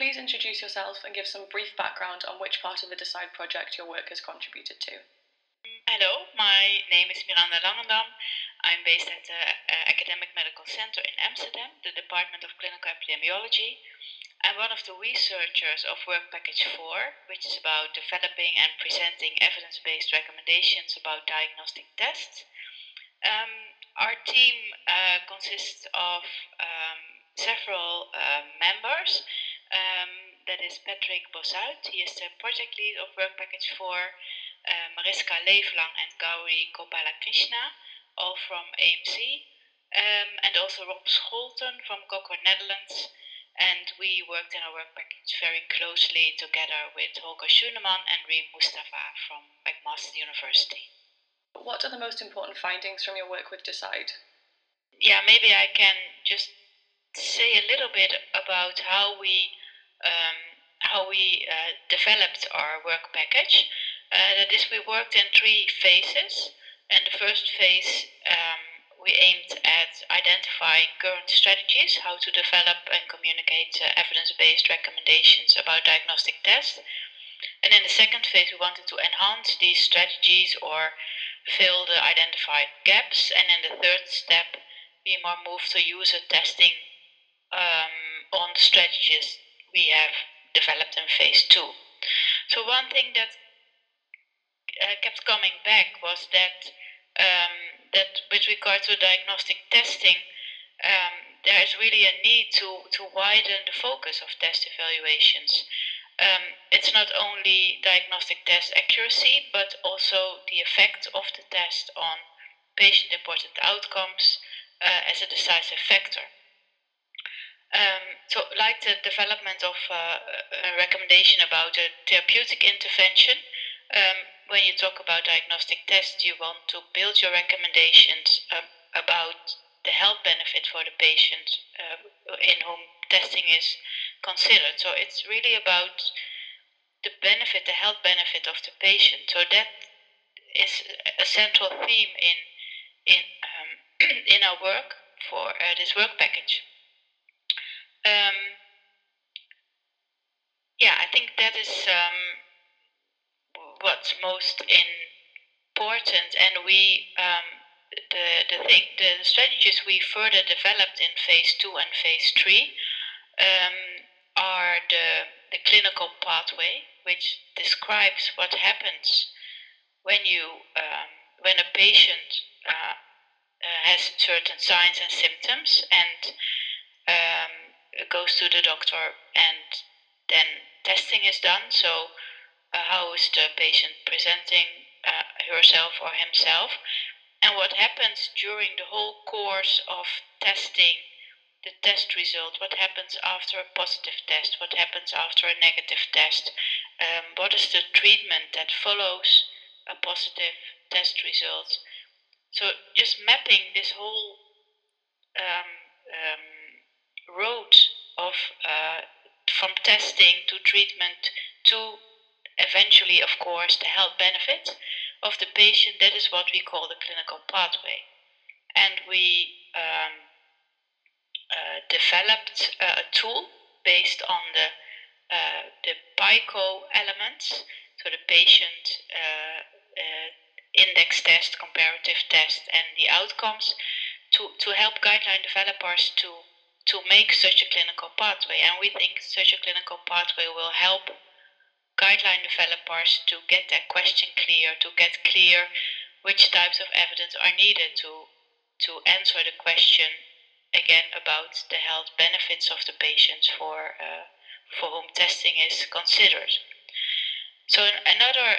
please introduce yourself and give some brief background on which part of the DECIDE project your work has contributed to? Hello, my name is Miranda Langendam. I'm based at the Academic Medical Center in Amsterdam, the Department of Clinical Epidemiology. I'm one of the researchers of Work Package 4, which is about developing and presenting evidence-based recommendations about diagnostic tests. Our team consists of several members. That is Patrick Bosuit, he is the project lead of Work Package 4, Mariska Leeflang and Gauri Gopalakrishna, all from AMC, and also Rob Scholten from Cochrane Netherlands. And we worked in our work package very closely together with Holger Schoenemann and Reem Mustafa from McMaster University. What are the most important findings from your work with DECIDE? Yeah, maybe I can just say a little bit about how we developed our work package. That is, we worked in 3 phases, and the first phase we aimed at identifying current strategies, how to develop and communicate evidence-based recommendations about diagnostic tests. And in the second phase, we wanted to enhance these strategies or fill the identified gaps. And in the third step, we more moved to user testing on the strategies we have developed in phase 2. So one thing that kept coming back was that with regard to diagnostic testing, there is really a need to widen the focus of test evaluations. It's not only diagnostic test accuracy, but also the effect of the test on patient-important outcomes as a decisive factor. So, like the development of a recommendation about a therapeutic intervention, when you talk about diagnostic tests, you want to build your recommendations about the health benefit for the patient in whom testing is considered. So it's really about the benefit, the health benefit of the patient. So that is a central theme in in our work for this work package. Yeah, I think that is what's most important, and the strategies we further developed in phase 2 and phase 3 are the clinical pathway, which describes what happens when when a patient has certain signs and symptoms and goes to the doctor, and then testing is done. So how is the patient presenting herself or himself, and what happens during the whole course of testing, the test result, what happens after a positive test, what happens after a negative test, what is the treatment that follows a positive test result. So just mapping this whole road of from testing to treatment to eventually, of course, the health benefit of the patient, that is what we call the clinical pathway. And we developed a tool based on the PICO elements, so the patient index test, comparative test, and the outcomes, to help guideline developers to make such a clinical pathway. And we think such a clinical pathway will help guideline developers to get their question clear, to get clear which types of evidence are needed to answer the question again about the health benefits of the patients for whom testing is considered. So another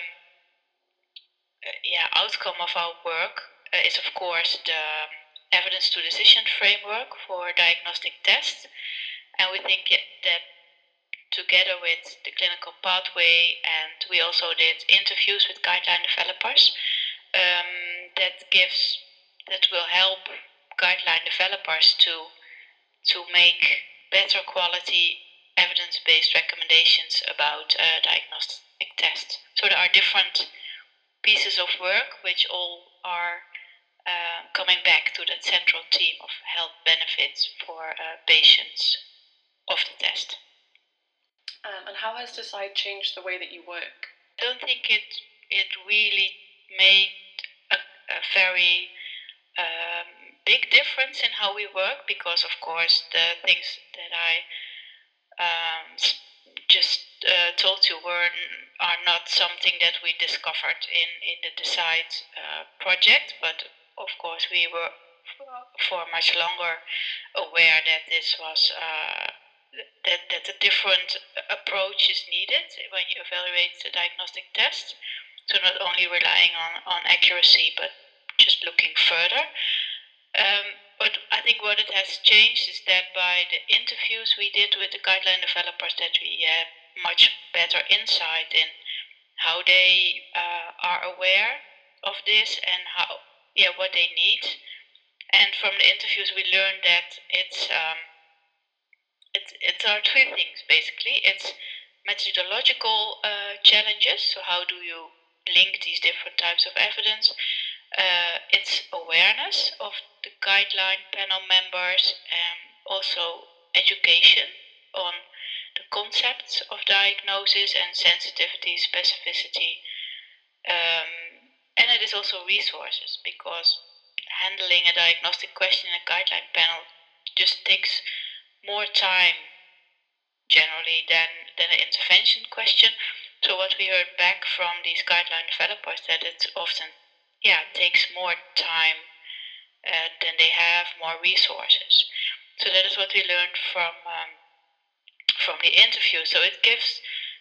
outcome of our work is, of course, the evidence to decision framework for diagnostic tests, and we think that together with the clinical pathway, and we also did interviews with guideline developers, that will help guideline developers to make better quality evidence-based recommendations about diagnostic tests. So there are different pieces of work which all are coming back to that central theme of health benefits for patients of the test. And how has Decide changed the way that you work? I don't think it really made a very big difference in how we work, because of course the things that I just told you are not something that we discovered in the Decide project, but of course we were for much longer aware that this was that a different approach is needed when you evaluate the diagnostic test. So not only relying on accuracy, but just looking further. But I think what it has changed is that by the interviews we did with the guideline developers, that we have much better insight in how they are aware of this and what they need. And from the interviews, we learned that it are three things basically. It's methodological challenges. So how do you link these different types of evidence? It's awareness of the guideline panel members, and also education on the concepts of diagnosis and sensitivity, specificity, and it is also resources, because handling a diagnostic question in a guideline panel just takes more time generally than an intervention question. So what we heard back from these guideline developers, that it often takes more time than they have more resources. So that is what we learned from the interview. So it gives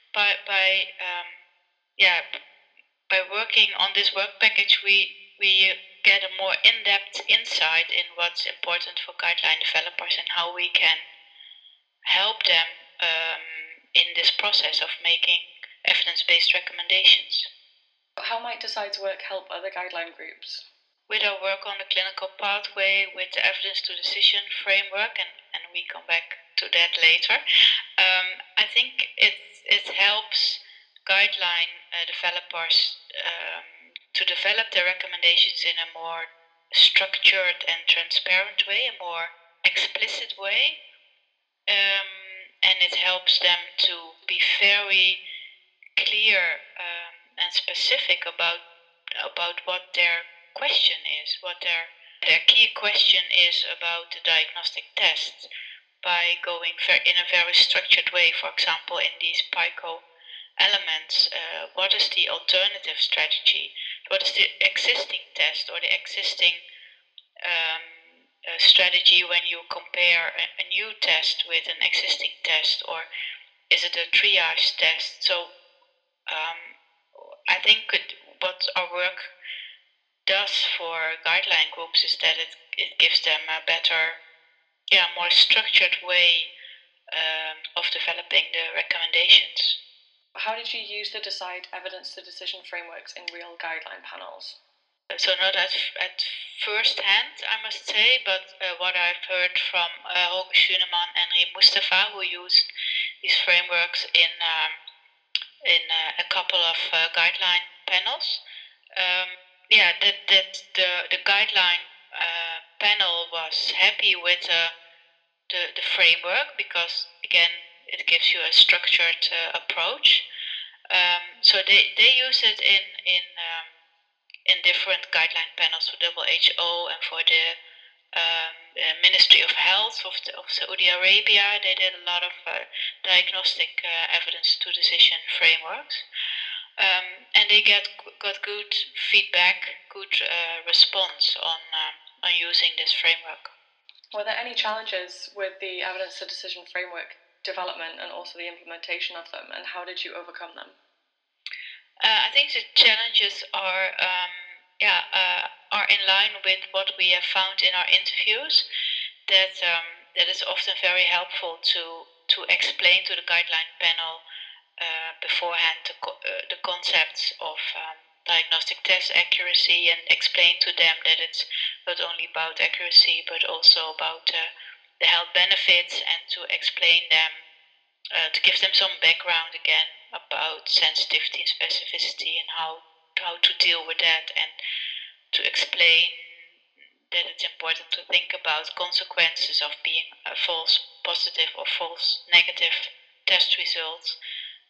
by working on this work package, we get a more in-depth insight in what's important for guideline developers and how we can help them in this process of making evidence-based recommendations. How might Decide's work help other guideline groups? With our work on the clinical pathway, with the evidence to decision framework, and we come back to that later, I think it helps guideline developers to develop their recommendations in a more structured and transparent way, a more explicit way, and it helps them to be very clear and specific about what their question is, what their key question is about the diagnostic test, by going in a very structured way. For example, in these PICO elements, what is the alternative strategy? What is the existing test or the existing strategy when you compare a new test with an existing test, or is it a triage test? So I think what our work does for guideline groups is that it gives them a better, more structured way of developing the recommendations. How did you use the Decide evidence to decision frameworks in real guideline panels? So not at first hand, I must say, but what I've heard from Holger Schunemann and Reem Mustafa, who used these frameworks in a couple of guideline panels. That the guideline panel was happy with the framework, because again it gives you a structured approach. So they use it in different guideline panels for WHO and for the Ministry of Health of Saudi Arabia. They did a lot of diagnostic evidence to decision frameworks, and they got good feedback, good response on using this framework. Were there any challenges with the evidence to decision framework development and also the implementation of them, and how did you overcome them? I think the challenges are in line with what we have found in our interviews. That is often very helpful to explain to the guideline panel beforehand the concepts of diagnostic test accuracy, and explain to them that it's not only about accuracy but also about the health benefits, and to explain them, to give them some background again about sensitivity and specificity and how to deal with that, and to explain that it's important to think about consequences of being a false positive or false negative test results.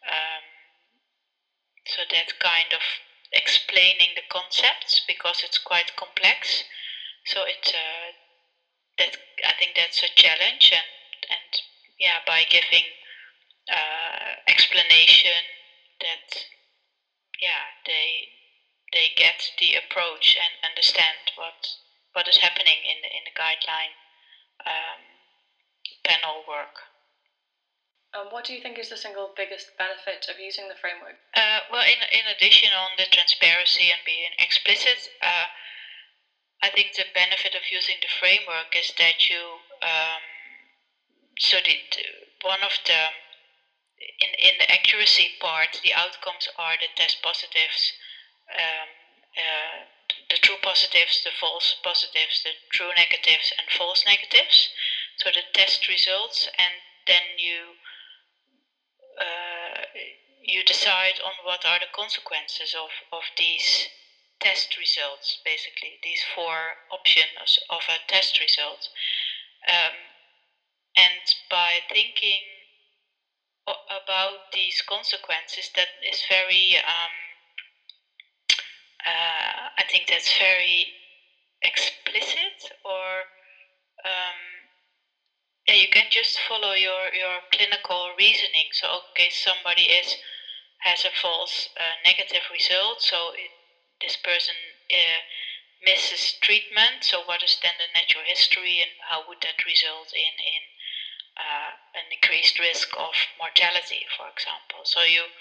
So that kind of explaining the concepts, because it's quite complex. So that I think that's a challenge, and yeah, by giving explanation, that yeah they get the approach and understand what is happening in the guideline panel work. What do you think is the single biggest benefit of using the framework? Well, in addition on the transparency and being explicit, I think the benefit of using the framework is that you one of the in the accuracy part, the outcomes are the test positives, um, the true positives, the false positives, the true negatives, and false negatives. So the test results, and then you decide on what are the consequences of these test results, basically, these 4 options of a test result. And by thinking about these consequences, that is very, I think that's very explicit, or yeah, you can just follow your clinical reasoning. So, okay, somebody has a false negative result, so this person misses treatment. So, what is then the natural history, and how would that result in an increased risk of mortality, for example? So,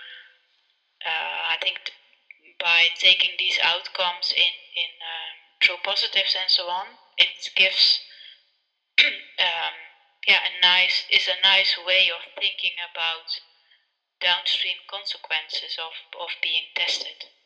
I think by taking these outcomes in true positives and so on, it gives a nice way of thinking about downstream consequences of being tested.